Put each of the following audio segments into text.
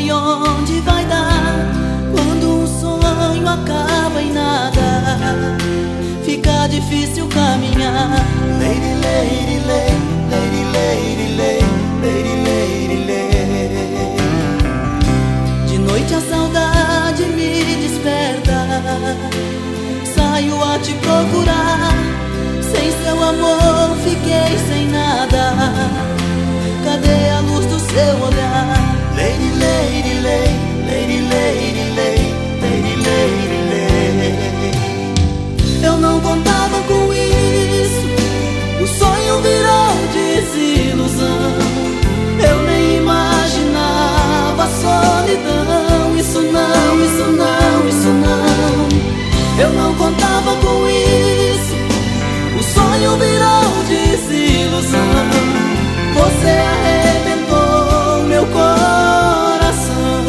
sei onde vai dar quando um sonho acaba em nada. Fica difícil caminhar. Lady, lady, lady, lady, lady, lady, lady, lady. De noite a saudade me desperta. Saio a te procurar. Sem seu amor fiquei sem nada. Cadê a luz do seu olhar? Lady, lady, lady, lady, lady, lady, lady, lady, lady. Eu não contava com isso. O sonho virou desilusão. Eu nem imaginava a solidão. Isso não, isso não, isso não. Eu não contava com isso. O sonho virou desilusão. Você arrebentou meu coração.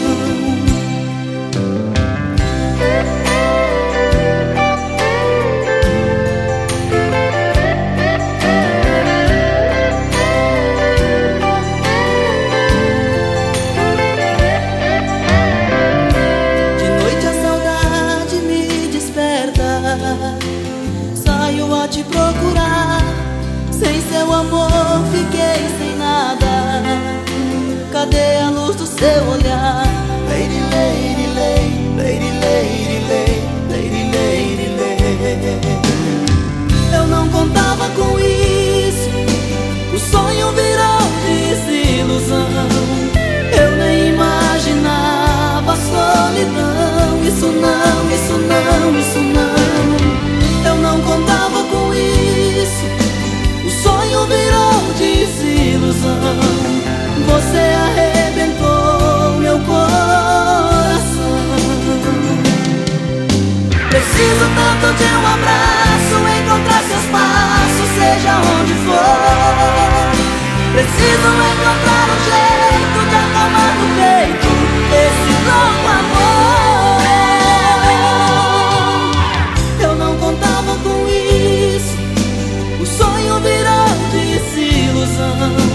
De noite a saudade me desperta. Saio a te procurar. Sem seu amor fiquei sem nada. Cadê a luz do seu olhar? Lady, lady, lady, lady, lady, lady, lady, lady. Eu não contava com isso. O sonho virou desilusão. Eu nem imaginava a solidão. Isso não, isso não, isso não. Eu não contava com isso. O sonho virou desilusão. Você arrebentou meu coração. Preciso tanto de um abraço, encontrar seus passos, seja onde for. Preciso encontrar um jeito de acalmar no peito esse louco amor. Eu não contava com isso. O sonho virou desilusão.